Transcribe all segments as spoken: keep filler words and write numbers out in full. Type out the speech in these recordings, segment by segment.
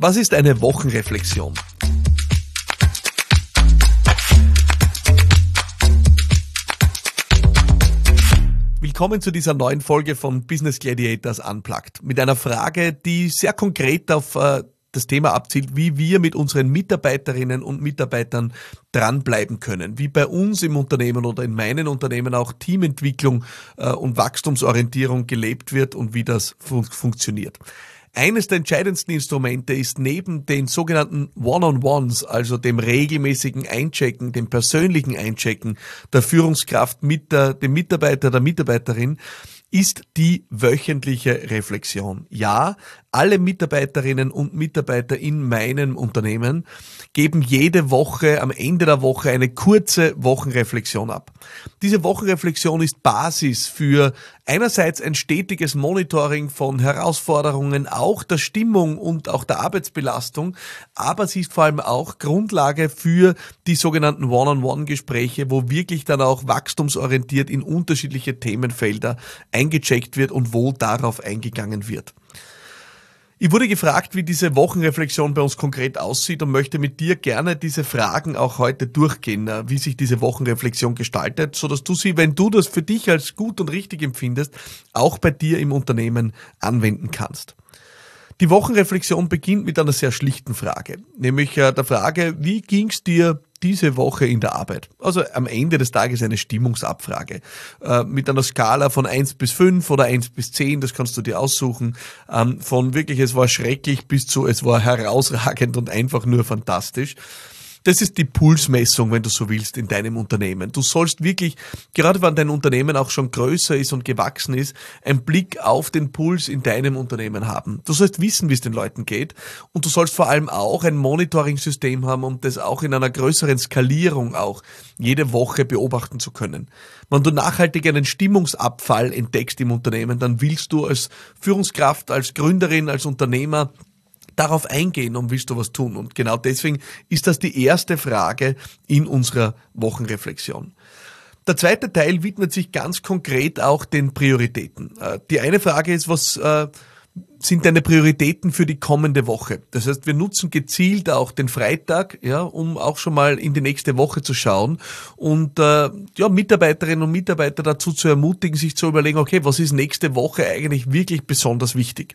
Was ist eine Wochenreflexion? Willkommen zu dieser neuen Folge von Business Gladiators Unplugged mit einer Frage, die sehr konkret auf äh, das Thema abzielt, wie wir mit unseren Mitarbeiterinnen und Mitarbeitern dranbleiben können, wie bei uns im Unternehmen oder in meinen Unternehmen auch Teamentwicklung äh, und Wachstumsorientierung gelebt wird und wie das fun- funktioniert. Eines der entscheidendsten Instrumente ist neben den sogenannten One-on-Ones, also dem regelmäßigen Einchecken, dem persönlichen Einchecken der Führungskraft mit der, dem Mitarbeiter, der Mitarbeiterin, ist die wöchentliche Reflexion. Ja, alle Mitarbeiterinnen und Mitarbeiter in meinem Unternehmen geben jede Woche, am Ende der Woche, eine kurze Wochenreflexion ab. Diese Wochenreflexion ist Basis für einerseits ein stetiges Monitoring von Herausforderungen, auch der Stimmung und auch der Arbeitsbelastung, aber sie ist vor allem auch Grundlage für die sogenannten One-on-One-Gespräche, wo wirklich dann auch wachstumsorientiert in unterschiedliche Themenfelder eingecheckt wird und wo darauf eingegangen wird. Ich wurde gefragt, wie diese Wochenreflexion bei uns konkret aussieht und möchte mit dir gerne diese Fragen auch heute durchgehen, wie sich diese Wochenreflexion gestaltet, sodass du sie, wenn du das für dich als gut und richtig empfindest, auch bei dir im Unternehmen anwenden kannst. Die Wochenreflexion beginnt mit einer sehr schlichten Frage, nämlich der Frage, wie ging's dir diese Woche in der Arbeit? Also am Ende des Tages eine Stimmungsabfrage äh, mit einer Skala von eins bis fünf oder eins bis zehn, das kannst du dir aussuchen, ähm, von wirklich es war schrecklich bis zu es war herausragend und einfach nur fantastisch. Das ist die Pulsmessung, wenn du so willst, in deinem Unternehmen. Du sollst wirklich, gerade wenn dein Unternehmen auch schon größer ist und gewachsen ist, einen Blick auf den Puls in deinem Unternehmen haben. Du sollst wissen, wie es den Leuten geht und du sollst vor allem auch ein Monitoring-System haben, um das auch in einer größeren Skalierung auch jede Woche beobachten zu können. Wenn du nachhaltig einen Stimmungsabfall entdeckst im Unternehmen, dann willst du als Führungskraft, als Gründerin, als Unternehmer darauf eingehen und willst du was tun. Und genau deswegen ist das die erste Frage in unserer Wochenreflexion. Der zweite Teil widmet sich ganz konkret auch den Prioritäten. Die eine Frage ist, was äh, sind deine Prioritäten für die kommende Woche? Das heißt, wir nutzen gezielt auch den Freitag, ja, um auch schon mal in die nächste Woche zu schauen und äh, ja, Mitarbeiterinnen und Mitarbeiter dazu zu ermutigen, sich zu überlegen, okay, was ist nächste Woche eigentlich wirklich besonders wichtig?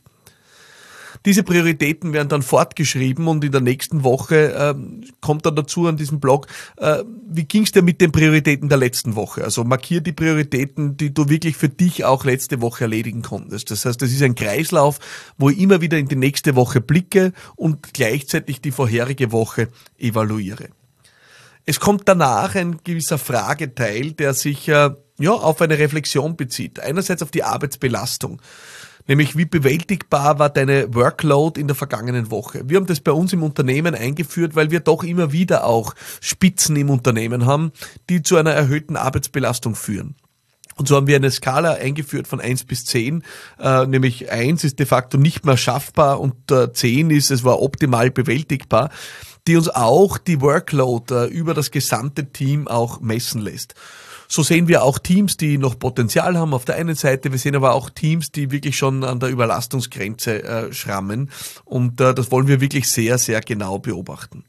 Diese Prioritäten werden dann fortgeschrieben und in der nächsten Woche äh, kommt dann dazu an diesem Blog, äh, wie ging's dir mit den Prioritäten der letzten Woche? Also markier die Prioritäten, die du wirklich für dich auch letzte Woche erledigen konntest. Das heißt, das ist ein Kreislauf, wo ich immer wieder in die nächste Woche blicke und gleichzeitig die vorherige Woche evaluiere. Es kommt danach ein gewisser Frageteil, der sich äh, ja auf eine Reflexion bezieht. Einerseits auf die Arbeitsbelastung. Nämlich, wie bewältigbar war deine Workload in der vergangenen Woche? Wir haben das bei uns im Unternehmen eingeführt, weil wir doch immer wieder auch Spitzen im Unternehmen haben, die zu einer erhöhten Arbeitsbelastung führen. Und so haben wir eine Skala eingeführt von eins bis zehn, äh, nämlich eins ist de facto nicht mehr schaffbar und äh, zehn ist, es war optimal bewältigbar, die uns auch die Workload äh, über das gesamte Team auch messen lässt. So sehen wir auch Teams, die noch Potenzial haben auf der einen Seite. Wir sehen aber auch Teams, die wirklich schon an der Überlastungsgrenze äh, schrammen. Und äh, das wollen wir wirklich sehr, sehr genau beobachten.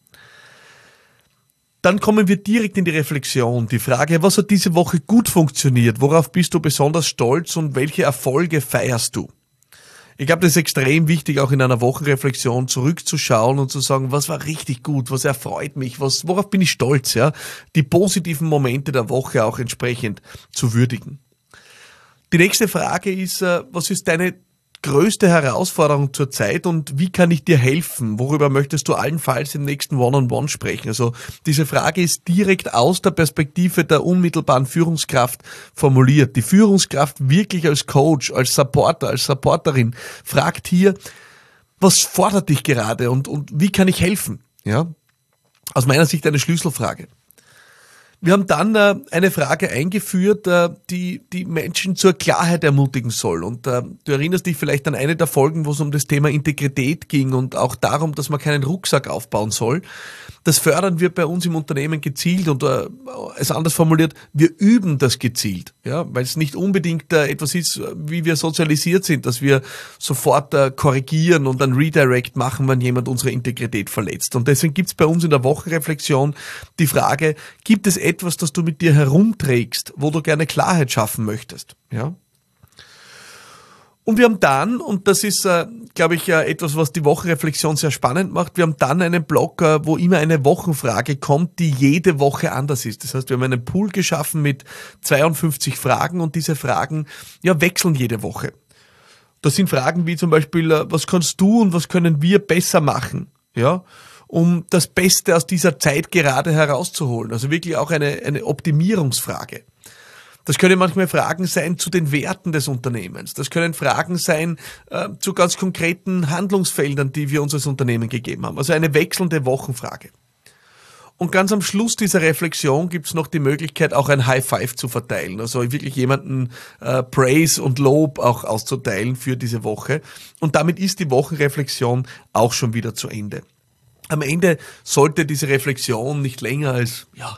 Dann kommen wir direkt in die Reflexion. Die Frage, was hat diese Woche gut funktioniert? Worauf bist du besonders stolz und welche Erfolge feierst du? Ich glaube, das ist extrem wichtig, auch in einer Wochenreflexion zurückzuschauen und zu sagen, was war richtig gut, was erfreut mich, was, worauf bin ich stolz, ja? Die positiven Momente der Woche auch entsprechend zu würdigen. Die nächste Frage ist, was ist deine größte Herausforderung zurzeit und wie kann ich dir helfen? Worüber möchtest du allenfalls im nächsten One-on-One sprechen? Also diese Frage ist direkt aus der Perspektive der unmittelbaren Führungskraft formuliert. Die Führungskraft wirklich als Coach, als Supporter, als Supporterin fragt hier, was fordert dich gerade und, und wie kann ich helfen? Ja, aus meiner Sicht eine Schlüsselfrage. Wir haben dann äh, eine Frage eingeführt, äh, die die Menschen zur Klarheit ermutigen soll. Und äh, du erinnerst dich vielleicht an eine der Folgen, wo es um das Thema Integrität ging und auch darum, dass man keinen Rucksack aufbauen soll. Das fördern wir bei uns im Unternehmen gezielt und äh, es anders formuliert, wir üben das gezielt, ja, weil es nicht unbedingt äh, etwas ist, wie wir sozialisiert sind, dass wir sofort äh, korrigieren und dann Redirect machen, wenn jemand unsere Integrität verletzt. Und deswegen gibt es bei uns in der Wochenreflexion die Frage, gibt es etwas, das du mit dir herumträgst, wo du gerne Klarheit schaffen möchtest, ja? Und wir haben dann, und das ist, äh, glaube ich, äh, etwas, was die Wochenreflexion sehr spannend macht, wir haben dann einen Blog, äh, wo immer eine Wochenfrage kommt, die jede Woche anders ist. Das heißt, wir haben einen Pool geschaffen mit zweiundfünfzig Fragen und diese Fragen ja, wechseln jede Woche. Das sind Fragen wie zum Beispiel, äh, was kannst du und was können wir besser machen, ja, um das Beste aus dieser Zeit gerade herauszuholen. Also wirklich auch eine, eine Optimierungsfrage. Das können manchmal Fragen sein zu den Werten des Unternehmens. Das können Fragen sein äh, zu ganz konkreten Handlungsfeldern, die wir uns als Unternehmen gegeben haben. Also eine wechselnde Wochenfrage. Und ganz am Schluss dieser Reflexion gibt es noch die Möglichkeit, auch ein High Five zu verteilen. Also wirklich jemanden äh, Praise und Lob auch auszuteilen für diese Woche. Und damit ist die Wochenreflexion auch schon wieder zu Ende. Am Ende sollte diese Reflexion nicht länger als, ja,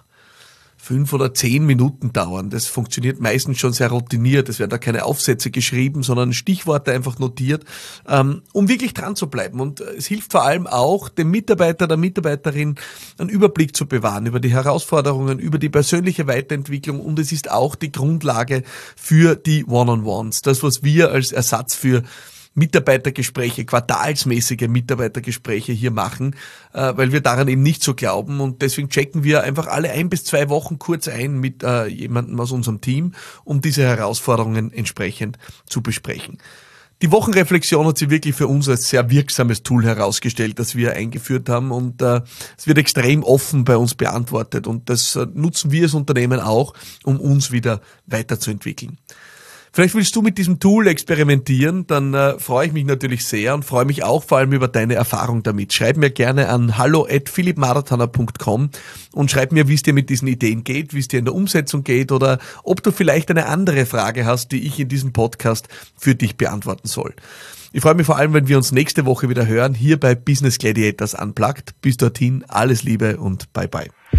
fünf oder zehn Minuten dauern. Das funktioniert meistens schon sehr routiniert. Es werden da keine Aufsätze geschrieben, sondern Stichworte einfach notiert, ähm, um wirklich dran zu bleiben. Und es hilft vor allem auch, dem Mitarbeiter, der Mitarbeiterin einen Überblick zu bewahren über die Herausforderungen, über die persönliche Weiterentwicklung und es ist auch die Grundlage für die One-on-Ones. Das, was wir als Ersatz für Mitarbeitergespräche, quartalsmäßige Mitarbeitergespräche hier machen, äh, weil wir daran eben nicht so glauben und deswegen checken wir einfach alle ein bis zwei Wochen kurz ein mit äh, jemandem aus unserem Team, um diese Herausforderungen entsprechend zu besprechen. Die Wochenreflexion hat sich wirklich für uns als sehr wirksames Tool herausgestellt, das wir eingeführt haben und äh, es wird extrem offen bei uns beantwortet und das äh, nutzen wir als Unternehmen auch, um uns wieder weiterzuentwickeln. Vielleicht willst du mit diesem Tool experimentieren, dann äh, freue ich mich natürlich sehr und freue mich auch vor allem über deine Erfahrung damit. Schreib mir gerne an hallo at philipp marathoner punkt com und schreib mir, wie es dir mit diesen Ideen geht, wie es dir in der Umsetzung geht oder ob du vielleicht eine andere Frage hast, die ich in diesem Podcast für dich beantworten soll. Ich freue mich vor allem, wenn wir uns nächste Woche wieder hören, hier bei Business Gladiators Unplugged. Bis dorthin, alles Liebe und bye bye.